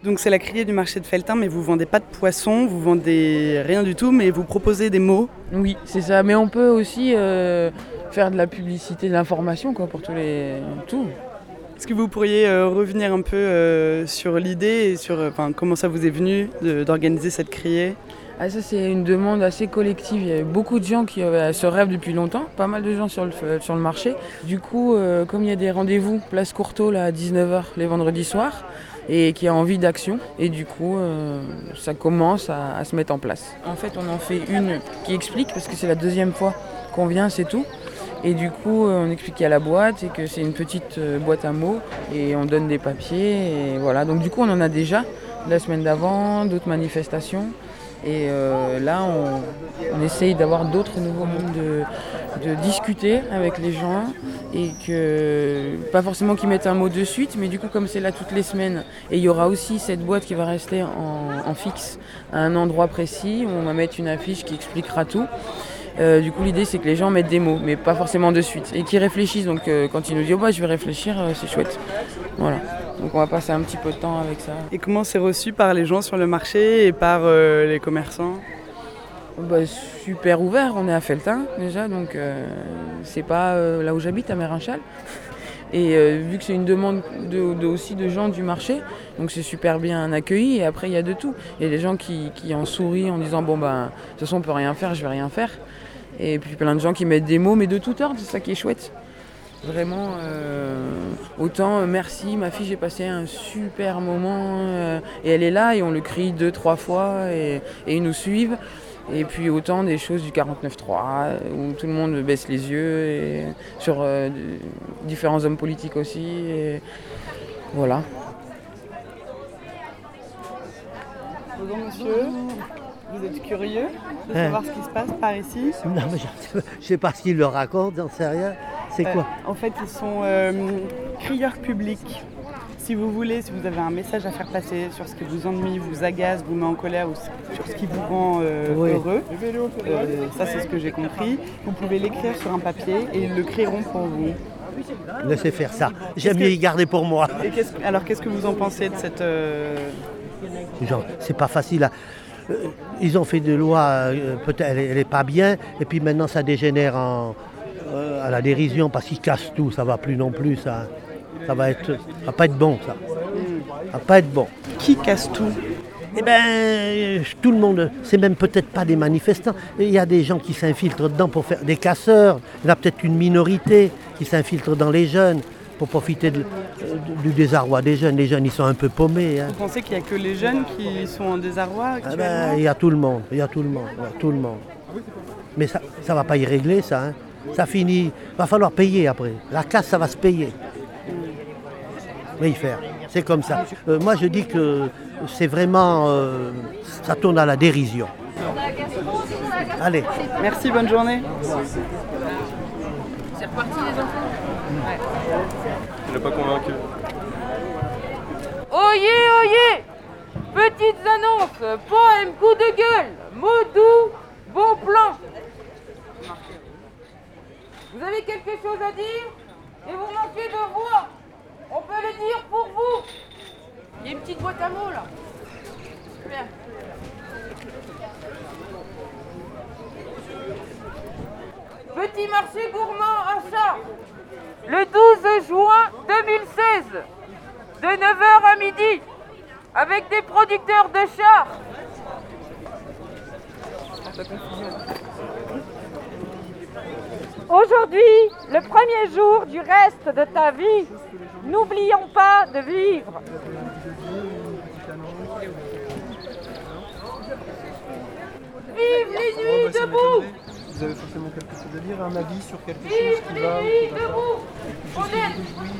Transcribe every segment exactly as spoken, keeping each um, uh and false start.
Donc c'est la criée du marché de Felletin, mais vous vendez pas de poissons, vous vendez rien du tout, mais vous proposez des mots. Oui, c'est ça. Mais on peut aussi euh, faire de la publicité, de l'information, quoi, pour tous les... tout. Est-ce que vous pourriez euh, revenir un peu euh, sur l'idée et sur euh, comment ça vous est venu de, d'organiser cette criée ? Ah, ça, c'est une demande assez collective. Il y a beaucoup de gens qui avaient ce rêve depuis longtemps, pas mal de gens sur le, sur le marché. Du coup, euh, comme il y a des rendez-vous, place Courtauld là, à dix-neuf heures les vendredis soirs, et qui a envie d'action, et du coup, euh, ça commence à, à se mettre en place. En fait, on en fait une qui explique, parce que c'est la deuxième fois qu'on vient, c'est tout. Et du coup, on explique qu'il y a la boîte et que c'est une petite boîte à mots, et on donne des papiers, et voilà. Donc du coup, on en a déjà la semaine d'avant, d'autres manifestations. Et euh, là, on, on essaye d'avoir d'autres nouveaux mots, de, de discuter avec les gens et que, pas forcément qu'ils mettent un mot de suite, mais du coup, comme c'est là toutes les semaines, et il y aura aussi cette boîte qui va rester en, en fixe à un endroit précis où on va mettre une affiche qui expliquera tout. Euh, du coup, l'idée, c'est que les gens mettent des mots, mais pas forcément de suite, et qu'ils réfléchissent. Donc, euh, quand ils nous disent oh, bah, je vais réfléchir, euh, c'est chouette. Voilà. Donc, on va passer un petit peu de temps avec ça. Et comment c'est reçu par les gens sur le marché et par euh, les commerçants ? Bah, super ouvert. On est à Felletin déjà, donc euh, c'est pas euh, là où j'habite, à Mérinchal. Et euh, vu que c'est une demande de, de, aussi de gens du marché, donc c'est super bien accueilli. Et après, il y a de tout. Il y a des gens qui, qui en sourient en disant bon, ben, de toute façon, on peut rien faire, je vais rien faire. Et puis plein de gens qui mettent des mots, mais de tout ordre, c'est ça qui est chouette. Vraiment, euh, autant euh, merci, ma fille, j'ai passé un super moment, euh, et elle est là, et on le crie deux, trois fois, et, et ils nous suivent. Et puis autant des choses du quarante-neuf trois, où tout le monde baisse les yeux, et sur euh, différents hommes politiques aussi, et voilà. Bonjour monsieur, vous êtes curieux de savoir hein ce qui se passe par ici ? Non mais je ne sais pas ce qu'ils leur racontent, j'en sais rien. C'est euh, quoi ? En fait ils sont euh, crieurs publics. Si vous voulez, si vous avez un message à faire passer sur ce qui vous ennuie, vous agace, vous met en colère ou sur ce qui vous rend euh, oui. heureux, euh, ça c'est ce que j'ai compris, vous pouvez l'écrire sur un papier et ils le crieront pour vous. Laissez faire ça, j'aime mieux y garder pour moi. Et qu'est-ce, alors qu'est-ce que vous en pensez de cette... Euh... Genre, c'est pas facile à... Ils ont fait des lois, euh, peut-être elle n'est pas bien, et puis maintenant ça dégénère en, euh, à la dérision parce qu'ils cassent tout, ça va plus non plus, ça, ça va être, ça va pas être bon ça, ça va pas être bon. Qui casse tout ? Eh bien, tout le monde, c'est même peut-être pas des manifestants, il y a des gens qui s'infiltrent dedans pour faire des casseurs, il y en a peut-être une minorité qui s'infiltre dans les jeunes pour profiter de, de, du désarroi des jeunes. Les jeunes, ils sont un peu paumés. Hein. Vous pensez qu'il n'y a que les jeunes qui sont en désarroi actuellement ? Ah ben, il y a tout le monde, il y a tout le monde, ouais, tout le monde. Mais ça ne va pas y régler, ça. Hein. Ça finit, il va falloir payer après. La casse, ça va se payer. Mais y faire, c'est comme ça. Euh, moi, je dis que c'est vraiment, euh, ça tourne à la dérision. Allez. Merci, bonne journée. C'est reparti les enfants ? Ouais. Il n'a pas convaincu. Oyez, oyez ! Petites annonces, poème, coup de gueule, mots doux, bon plan. Vous avez quelque chose à dire et vous manquez de voix. On peut le dire pour vous. Il y a une petite boîte à mots là. Bien. Petit marché gourmand à Chartres, le douze juin deux mille seize, de neuf heures à midi, avec des producteurs de Chartres. Aujourd'hui, le premier jour du reste de ta vie, n'oublions pas de vivre. Vive les nuits debout! Vous avez forcément quelque chose à dire, un avis sur quelque Vive chose qui les va ou nuits qui va debout! pas? On est...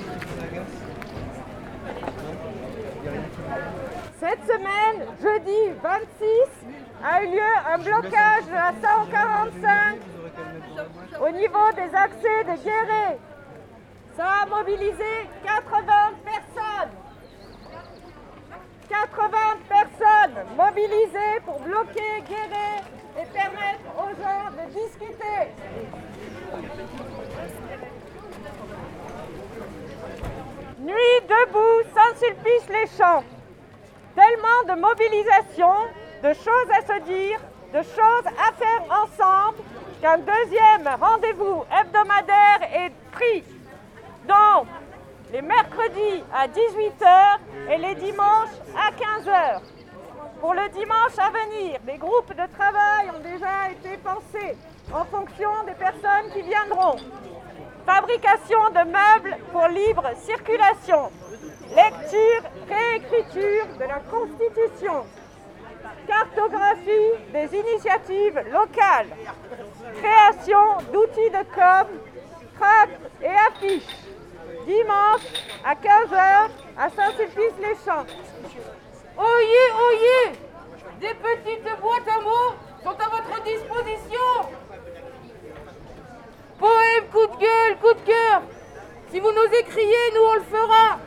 Cette semaine, jeudi vingt-six, a eu lieu un blocage de la cent quarante-cinq au niveau des accès de Guéret. Ça a mobilisé quatre-vingts personnes. quatre-vingts personnes mobilisées pour bloquer Guéret et permettre aux gens de discuter. Nuit debout, Saint-Sulpice-les-Champs. Tellement de mobilisation, de choses à se dire, de choses à faire ensemble, qu'un deuxième rendez-vous hebdomadaire est pris. Donc, les mercredis à dix-huit heures et les dimanches à quinze heures. Pour le dimanche à venir, les groupes de travail ont déjà été pensés en fonction des personnes qui viendront. Fabrication de meubles pour libre circulation. Lecture, réécriture de la Constitution. Cartographie des initiatives locales. Création d'outils de com, tracts et affiches. Dimanche à quinze heures à Saint-Sulpice-les-Champs. Oyez, oyez! Des petites boîtes à mots sont à votre disposition. Poème, coup de gueule, coup de cœur. Si vous nous écriez, nous on le fera.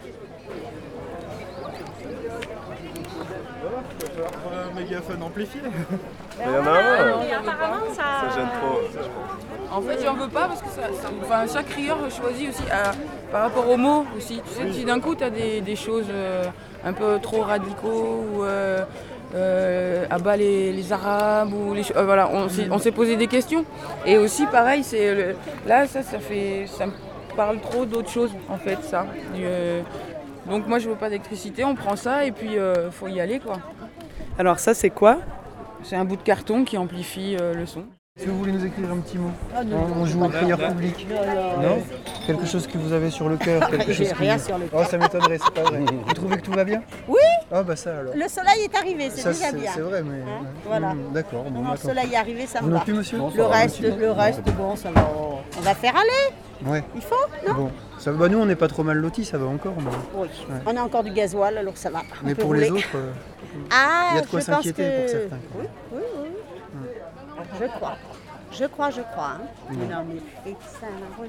Un mégaphone amplifié. Il y en a un. Apparemment, ça... Ça gêne trop. En fait, j'en veux pas parce que ça, ça- enfin, chaque crieur choisit aussi à- par rapport aux mots aussi. Tu sais, si d'un coup tu as des, des choses euh, un peu trop radicaux ou euh, euh, à bas les, les Arabes ou les cho- euh, voilà, on s'est, on s'est posé des questions. Et aussi pareil, c'est le- là ça, ça fait, ça me parle trop d'autres choses en fait ça. Du, euh, donc moi je veux pas d'électricité, on prend ça et puis euh, faut y aller quoi. Alors ça, c'est quoi? C'est un bout de carton qui amplifie euh, le son. Est-ce que vous voulez nous écrire un petit mot? On on joue au crieur public. Non? Quelque chose que vous avez sur le cœur, quelque chose qui... rien sur le Oh, ça m'étonnerait, c'est pas vrai. Vous trouvez que tout va bien? Oui. Ah bah ça alors. Le soleil est arrivé, c'est Ça, déjà c'est bien. c'est vrai, mais... Hein, ouais. voilà. Hmm, D'accord, bon, Non, non, le d'accord. soleil est arrivé, ça Vous me non va. plus, monsieur? Le reste, le reste, bon, ça va. On va faire aller. Ouais. Il faut, non? Bon, ça, bah nous on n'est pas trop mal lotis, ça va encore. Mais, Oui. On a encore du gasoil, alors ça va. On mais peut pour les rouler. autres, euh, Ah, il y a de quoi je pense s'inquiéter que... pour certains. Oui, oui, oui. Je crois. Je crois, je crois. Hein. Non, mais... Et ça, un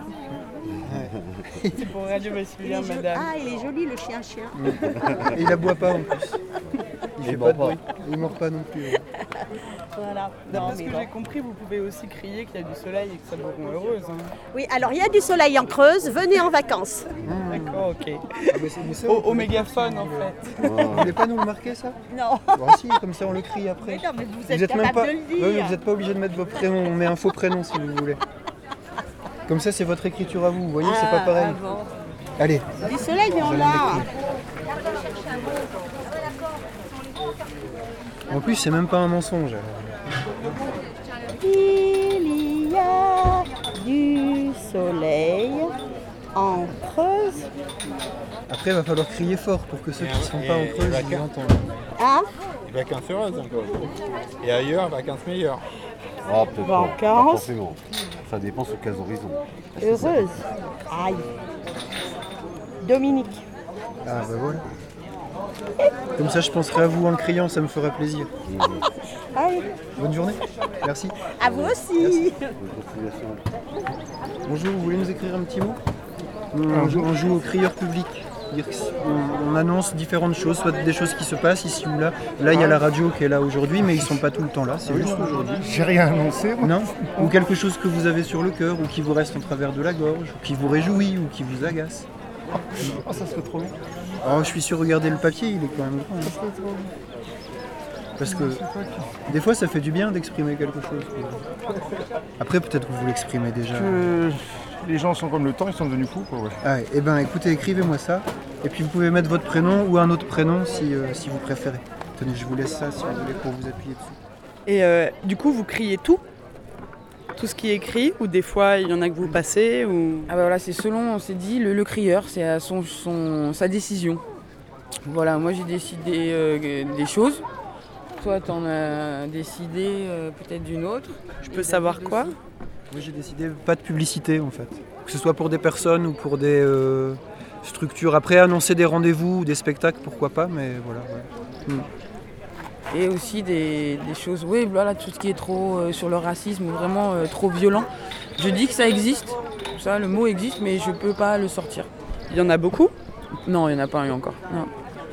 C'est pour Radio il est Massillien, joli. madame. Ah, il est joli, le chien-chien. Et il aboie pas en plus. Il fait pas de bruit. Il mord pas non plus. ouais. Voilà. D'après Non, ce mais que bon. j'ai compris, vous pouvez aussi crier qu'il y a du soleil et que ça vous rend heureuse. hein. Oui, alors il y a du soleil en Creuse, venez en vacances. D'accord, ok. Ah, mais c'est- mais ça, Au, on au peut- mégaphone, en fait. Vous voulez pas nous le marquer ça? Non. Bon, si, comme ça on le crie après. Mais non, mais vous êtes, Vous êtes même capable pas, de le Ouais, dire. mais vous n'êtes pas obligé de mettre vos prénoms, on met un faux prénom si vous voulez. Comme ça c'est votre écriture à vous, vous voyez, c'est pas Ah, pareil. ah bon. Allez, Du soleil, mais on allez l'a. en plus c'est même pas un mensonge. Il y a du soleil en Creuse. Après il va falloir crier fort pour que ceux qui ne sont pas en Creuse ils entendent. Hein? Les vacances heureuses encore. Et ailleurs, vacances meilleures. Ah, peut-être pas. Vacances. Pas forcément. Ça dépend sur quels horizons. Heureuse. Aïe. Dominique. Ah bah voilà. Comme ça je penserai à vous en le criant, ça me fera plaisir. Aïe. Bonne journée, merci. À vous aussi. Bonne continuation. Bonjour, vous voulez nous écrire un petit mot? On joue, on joue au crieur public. Dire que On, on annonce différentes choses, soit des choses qui se passent ici ou là. Là, il y a la radio qui est là aujourd'hui, mais ils sont pas tout le temps là, c'est juste aujourd'hui. J'ai rien annoncé. Non? Ou quelque chose que vous avez sur le cœur, ou qui vous reste en travers de la gorge, ou qui vous réjouit, ou qui vous agace. Oh, ça serait trop long. Oh, je suis sûr, regardez le papier, il est quand même grand. hein. Parce que des fois, ça fait du bien d'exprimer quelque chose. quoi. Après, peut-être que vous l'exprimez déjà. Euh, les gens sont comme le temps, ils sont devenus fous. Quoi, ouais. Ah ouais, eh ben écoutez, écrivez-moi ça, et puis vous pouvez mettre votre prénom ou un autre prénom si, euh, si vous préférez. Tenez, je vous laisse ça si vous voulez pour vous appuyer dessus. Et euh, du coup, vous criez tout? Tout ce qui est écrit? Ou des fois, il y en a que vous passez ou... Ah bah voilà, c'est selon, on s'est dit, le, le crieur, c'est à son, son, sa décision. Voilà, moi j'ai décidé euh, des choses. Toi, t'en as décidé euh, peut-être d'une autre. Je peux savoir quoi? Moi j'ai décidé pas de publicité en fait. Que ce soit pour des personnes ou pour des euh, structures. Après, annoncer des rendez-vous ou des spectacles, pourquoi pas, mais voilà. ouais. Hmm. Et aussi des, des choses, oui, voilà, tout ce qui est trop euh, sur le racisme, ou vraiment euh, trop violent. Je dis que ça existe, ça, le mot existe, mais je peux pas le sortir. Il y en a beaucoup? Non, il n'y en a pas eu encore. Non.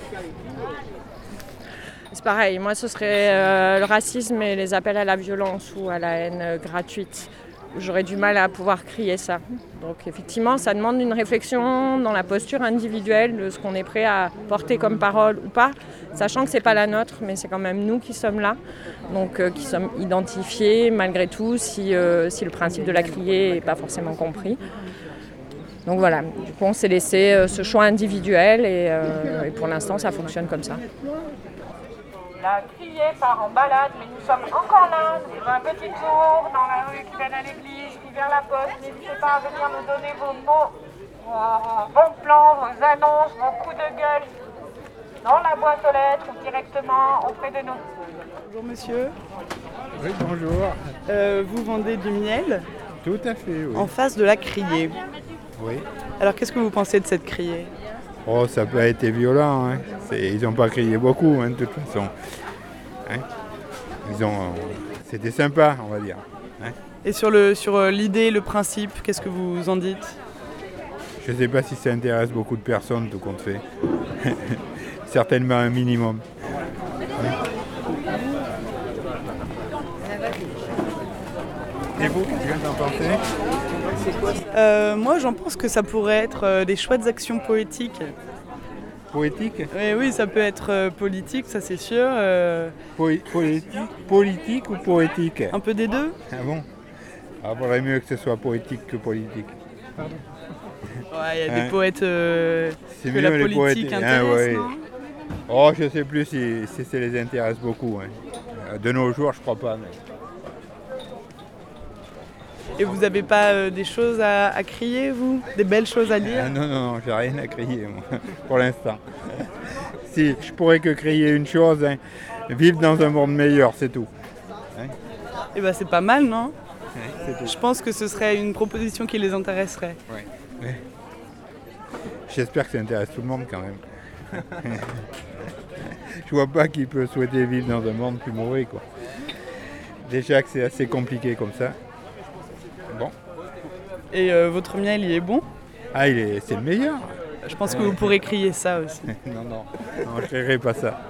C'est pareil, moi ce serait euh, le racisme et les appels à la violence ou à la haine euh, gratuite. j'aurais du mal à pouvoir crier ça. Donc effectivement, ça demande une réflexion dans la posture individuelle de ce qu'on est prêt à porter comme parole ou pas, sachant que c'est pas la nôtre, mais c'est quand même nous qui sommes là, donc euh, qui sommes identifiés malgré tout si, euh, si le principe de la criée n'est pas forcément compris. Donc voilà, du coup on s'est laissé euh, ce choix individuel et, euh, et pour l'instant ça fonctionne comme ça. La criée part en balade, mais nous sommes encore là. Nous faisons un petit tour dans la rue qui mène à l'église, qui vient à la poste. N'hésitez pas à venir nous donner vos mots, vos bons plans, vos annonces, vos coups de gueule dans la boîte aux lettres ou directement auprès de nous. Bonjour monsieur. Oui, bonjour. Euh, vous vendez du miel Tout à fait, oui. en face de la criée. Oui. Alors qu'est-ce que vous pensez de cette criée? Oh, ça peut être violent, hein. C'est- Ils n'ont pas crié beaucoup, hein, de toute façon. Hein. Ils ont... euh, C'était sympa, on va dire. Hein. Et sur le sur euh, l'idée, le principe, qu'est-ce que vous en dites? Je ne sais pas si ça intéresse beaucoup de personnes, tout compte fait. Certainement un minimum. Et vous, qu'est-ce que vous en pensez? Euh, Moi j'en pense que ça pourrait être euh, des chouettes actions poétiques. Poétique? Oui, oui, ça peut être euh, politique, ça c'est sûr. euh, Poé- Politique? Politique ou poétique? un peu des deux. Ah bon? Ah, vaudrait mieux que ce soit poétique que politique. Ouais, il y a Hein. des poètes euh, C'est que mieux la les politique poètes. intéresse, Ah, ouais. non? Oh, je sais plus si, si ça les intéresse beaucoup. Hein. Euh, De nos jours, je crois pas. Mais... Et vous n'avez pas euh, des choses à, à crier, vous? Des belles choses à dire? Ah, non, non, non, j'ai rien à crier, moi, pour l'instant. Si, je pourrais que crier une chose, hein, vivre dans un monde meilleur, c'est tout. Hein. Et ben c'est pas mal, non? Ouais, c'est tout. Je pense que ce serait une proposition qui les intéresserait. Ouais, ouais. J'espère que ça intéresse tout le monde quand même. Je vois pas qui peut souhaiter vivre dans un monde plus mauvais, quoi. Déjà que c'est assez compliqué comme ça. Bon. Et euh, votre miel, il est bon? Ah, il est, c'est le meilleur. Je pense que vous pourrez crier ça aussi. Non, non, non, je crierai pas ça.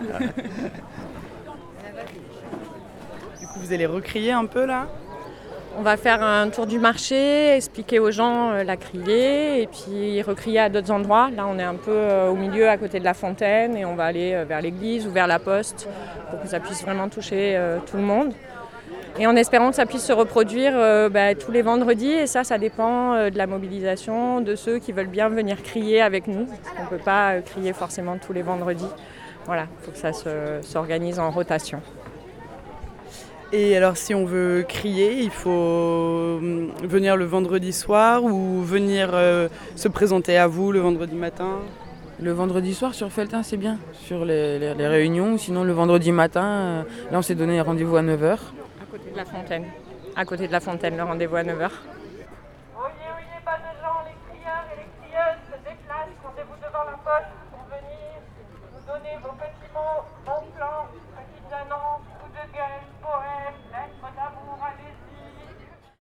Du coup, vous allez recrier un peu là? On va faire un tour du marché, expliquer aux gens euh, la criée et puis recrier à d'autres endroits. Là, on est un peu euh, au milieu, à côté de la fontaine, et on va aller euh, vers l'église ou vers la poste pour que ça puisse vraiment toucher euh, tout le monde. Et en espérant que ça puisse se reproduire euh, bah, tous les vendredis. Et ça, ça dépend euh, de la mobilisation de ceux qui veulent bien venir crier avec nous. On ne peut pas euh, crier forcément tous les vendredis. Voilà, il faut que ça se, s'organise en rotation. Et alors si on veut crier, il faut hum, venir le vendredi soir ou venir euh, se présenter à vous le vendredi matin? Le vendredi soir sur Felletin, c'est bien, sur les, les- les réunions. Sinon, le vendredi matin, euh, là, on s'est donné rendez-vous à neuf heures. À côté de la fontaine. À côté de la fontaine, le rendez-vous à neuf heures.